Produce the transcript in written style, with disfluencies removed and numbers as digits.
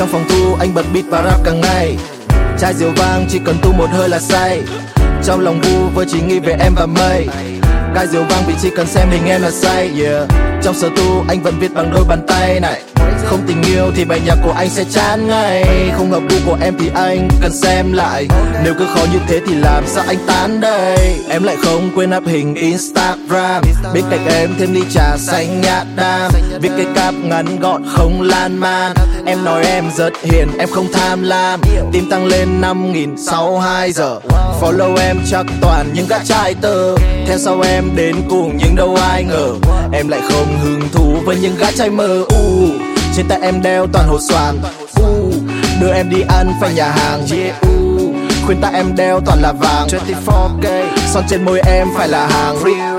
Trong phòng thu anh bật beat và rap cả ngày. Chai rượu vang chỉ cần tu một hơi là say. Trong lòng vu vơ chỉ nghĩ về em và mây. Cai rượu vang vì chỉ cần xem hình em là say, yeah. Trong sở tu anh vẫn viết bằng đôi bàn tay này. Không tình yêu thì bài nhạc của anh sẽ chán ngay. Không hợp gu của em thì anh cần xem lại. Nếu cứ khó như thế thì làm sao anh tán đây. Em lại không quên up hình Instagram. Bên cạnh em thêm ly trà xanh nhạt đam. Viết cái cap ngắn gọn không lan man. Em nói em rất hiền, em không tham lam. Tim tăng lên 5.000 sau 2 giờ. Follow em chắc toàn những gã trai tơ. Theo sau em đến cùng nhưng đâu ai ngờ em lại không hứng thú với những gã trai mơ. Trên tay em đeo toàn hột xoàn. Đưa em đi ăn phải nhà hàng, yeah. Khuyên tai em đeo toàn là vàng 24K. Son trên môi em phải là hàng real.